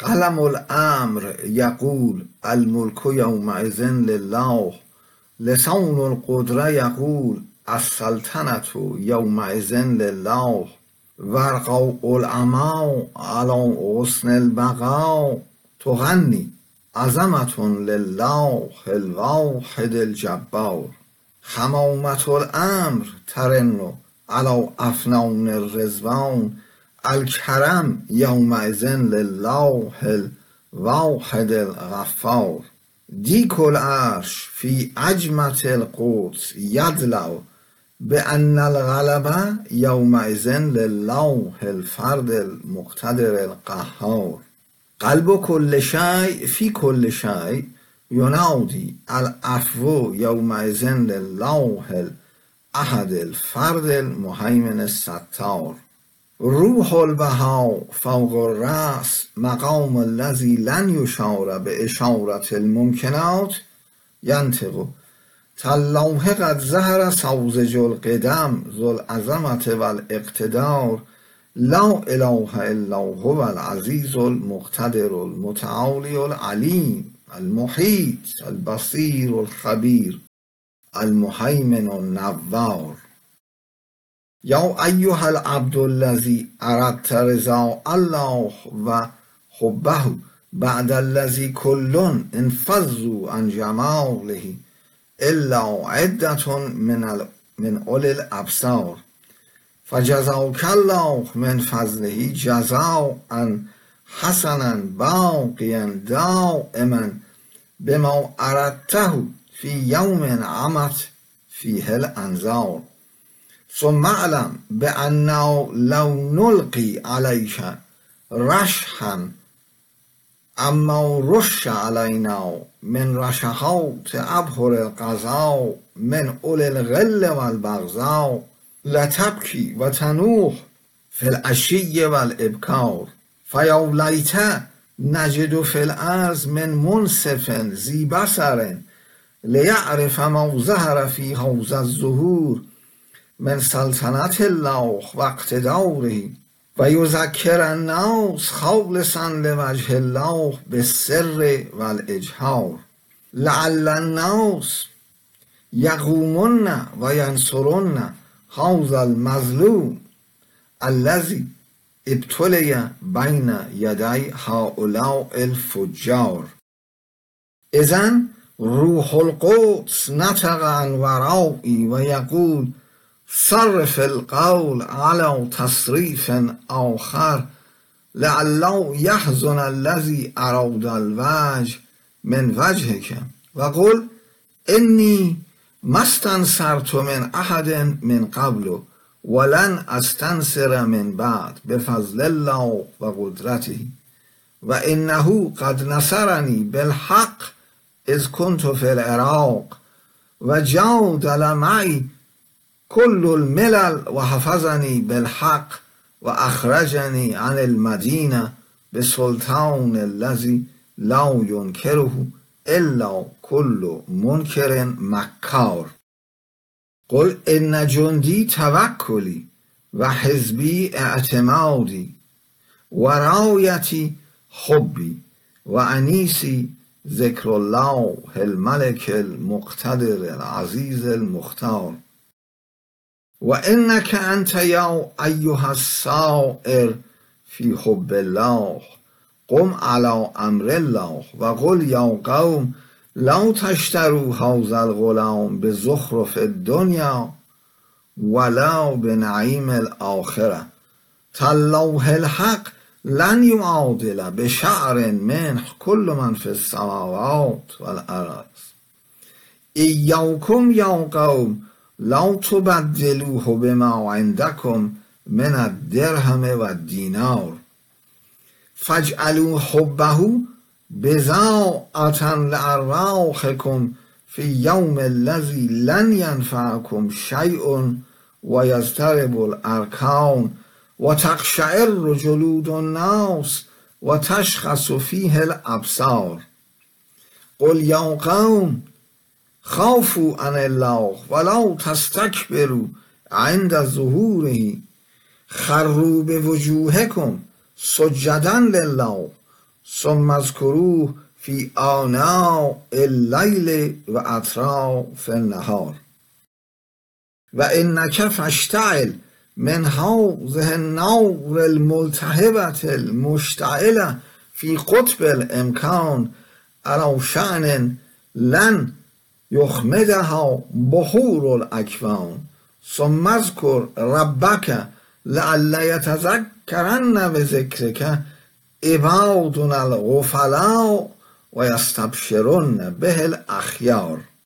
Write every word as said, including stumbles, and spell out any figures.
قلم الامر یقول الملک یومئذ لله، لسان القدرة یقول السلطنة یومئذ لله، ورقاء العما علی غصن البقاء تغنی عظمة لله الواحد الجبار، حمامة الامر ترن علی افنان الرضوان، الکرم یومئذ لله الواحد الغفار، دیک العرش فی عجمة القدس یدلع بأن الغلبة یومئذ لله الفرد المقتدر القهار، قلب کل شیء فی کل شیء ینادی العفو یومئذ لله الاحد الفرد المهیمن الستار، روح البهاء فوق الرأس مقام الذی لن یشار باشارة الممکنات ینطق تالله قد ظهر سوزج القدم ذو العظمة والاقتدار، لا اله الا هو العزیز المقتدر المتعالی العلیم المحیط البصیر الخبیر المهیمن النوار، یا ایها العبد الذی اردت رضا الله و حبه بعد الذی کل انفضوا عن جماله الا عدة من ال... من اولی الابصار، فجزاک الله من فضله جزاء حسنا باقیا دائما بما اردته فی یوم عمت فیه الانظار، ثم اعلم بأنه لو نلقی علیک رشحا اما رش علینا من رشحات ابحر القضاء من اولی الغل والبغضاء لتبکی و تنوح فی العشی والابکار، فیا لیت نجد فی الارض من منصف ذی بصر لیعرف ما ظهر فی حوض الظهور من سلطنة الله و اقتداره و یذکر الناس خالصا لوجه الله بالسر والاجهار، لعل الناس یقومن و ینصرن هذا المظلوم الذی ابتلی بین یدی هؤلاء الفجار، اذن روح القدس نطق عن ورایی و یقول صرف القول على تصریف آخر لعله یحزن الذی اراد الوجه من وجهک و قل انی ما استنصرت من احد من قبل ولن استنصر من بعد بفضل الله و قدرته و انه قد نصرنی بالحق اذ كنت في العراق و جادل معی كل الملل و حفظنی بالحق و اخرجنی عن المدینه بسلطان الذی لا ینکره الا كل منکر مکار، قل ان جندی توکلی و حزبی اعتمادی و رایتی حبی و انیسی ذکر الله الملک المقتدر العزیز المختار، و انک انت یا ایها السائر فی حب الله قم علی امر الله و قل یا قوم لا تشتروا هذا الغلام بزخرف الدنیا ولا بنعیم الاخره، تالله الحق لن یعادل بشعر منه کل من فی السماوات والارض، ایاکم یا قوم لا تبدلوه بما عندکم من الدرهم و الدینار، فاجعلوا حبه بضاعة لأرواحكم في يوم الذي لن ينفعكم شيء و یضطرب الارکان و تقشعر جلود الناس و تشخص فیه الابصار، قل یا قوم خافوا عن الله ولا تستكبروا عند ظهوره، خروا بوجوهكم سجدا لله ثم اذکروه فی آناء اللیل و اطراف النهار و انک فاشتعل من هذه النار الملتهبة المشتعلة في قطب الامکان علی شأن لن یخمدها بحور الاکوان ثم اذکر ربک لعل یتذکرن بذکرک عبادنا الغفلاء و یستبشرون به الاخیار.